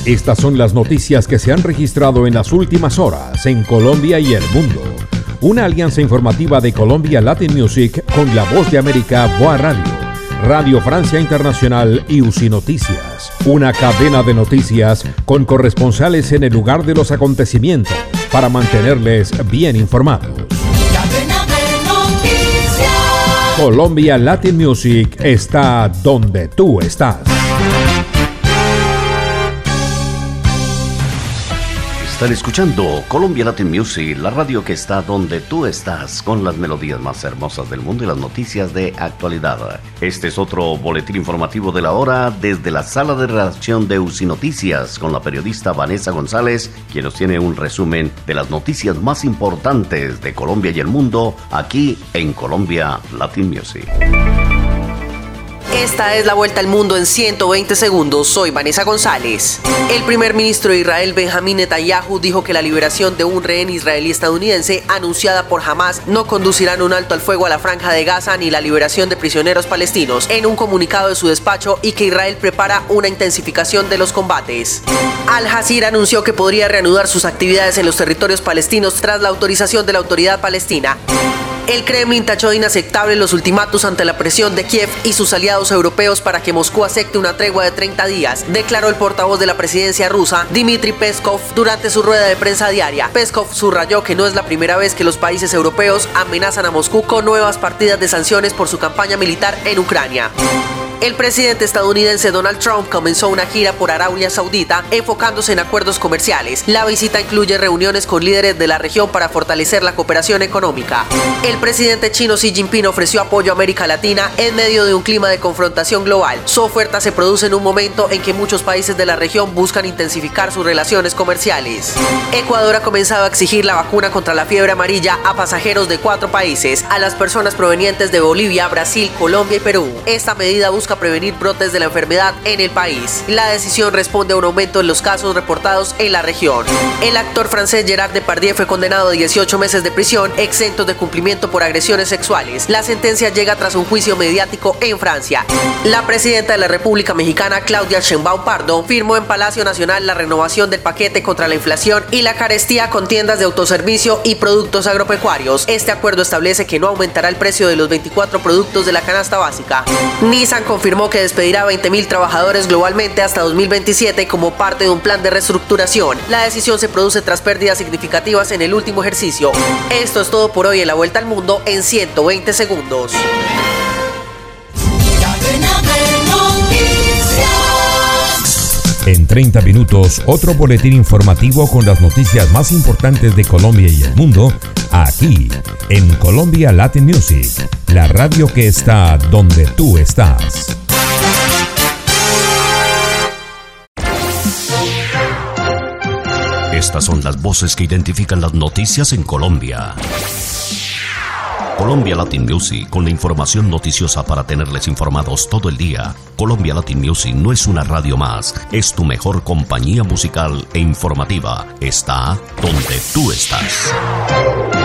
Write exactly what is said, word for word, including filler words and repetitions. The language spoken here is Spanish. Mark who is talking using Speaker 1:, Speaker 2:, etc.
Speaker 1: Estas son las noticias que se han registrado en las últimas horas en Colombia y el mundo. Una alianza informativa de Colombia Latin Music con La Voz de América, Boa Radio, Radio Francia Internacional y U C I Noticias. Una cadena de noticias con corresponsales en el lugar de los acontecimientos para mantenerles bien informados.
Speaker 2: Cadena de noticias.
Speaker 1: Colombia Latin Music está donde tú estás.
Speaker 3: Están escuchando Colombia Latin Music, la radio que está donde tú estás, con las melodías más hermosas del mundo y las noticias de actualidad. Este es otro boletín informativo de la hora desde la sala de redacción de U C I Noticias, con la periodista Vanessa González, quien nos tiene un resumen de las noticias más importantes de Colombia y el mundo, aquí en Colombia Latin Music.
Speaker 4: Esta es la vuelta al mundo en ciento veinte segundos. Soy Vanessa González. El primer ministro de Israel, Benjamín Netanyahu, dijo que la liberación de un rehén israelí estadounidense anunciada por Hamas no conducirán un alto al fuego a la franja de Gaza ni la liberación de prisioneros palestinos, en un comunicado de su despacho, y que Israel prepara una intensificación de los combates. Al Jazeera anunció que podría reanudar sus actividades en los territorios palestinos tras la autorización de la autoridad palestina. El Kremlin tachó de inaceptable los ultimátus ante la presión de Kiev y sus aliados europeos para que Moscú acepte una tregua de treinta días, declaró el portavoz de la presidencia rusa, Dmitry Peskov, durante su rueda de prensa diaria. Peskov subrayó que no es la primera vez que los países europeos amenazan a Moscú con nuevas partidas de sanciones por su campaña militar en Ucrania. El presidente estadounidense Donald Trump comenzó una gira por Arabia Saudita enfocándose en acuerdos comerciales. La visita incluye reuniones con líderes de la región para fortalecer la cooperación económica. El presidente chino Xi Jinping ofreció apoyo a América Latina en medio de un clima de confrontación global. Su oferta se produce en un momento en que muchos países de la región buscan intensificar sus relaciones comerciales. Ecuador ha comenzado a exigir la vacuna contra la fiebre amarilla a pasajeros de cuatro países, a las personas provenientes de Bolivia, Brasil, Colombia y Perú. Esta medida busca a prevenir brotes de la enfermedad en el país. La decisión responde a un aumento en los casos reportados en la región. El actor francés Gerard Depardieu fue condenado a dieciocho meses de prisión, exentos de cumplimiento por agresiones sexuales. La sentencia llega tras un juicio mediático en Francia. La presidenta de la República Mexicana, Claudia Sheinbaum Pardo, firmó en Palacio Nacional la renovación del paquete contra la inflación y la carestía con tiendas de autoservicio y productos agropecuarios. Este acuerdo establece que no aumentará el precio de los veinticuatro productos de la canasta básica. Nissan confirmó que despedirá veinte mil trabajadores globalmente hasta dos mil veintisiete como parte de un plan de reestructuración. La decisión se produce tras pérdidas significativas en el último ejercicio. Esto es todo por hoy en la Vuelta al Mundo en ciento veinte segundos.
Speaker 1: En treinta minutos, otro boletín informativo con las noticias más importantes de Colombia y el mundo, aquí, en Colombia Latin Music, la radio que está donde tú estás.
Speaker 3: Estas son las voces que identifican las noticias en Colombia. Colombia Latin Music, con la información noticiosa para tenerles informados todo el día. Colombia Latin Music no es una radio más, es tu mejor compañía musical e informativa. Está donde tú estás.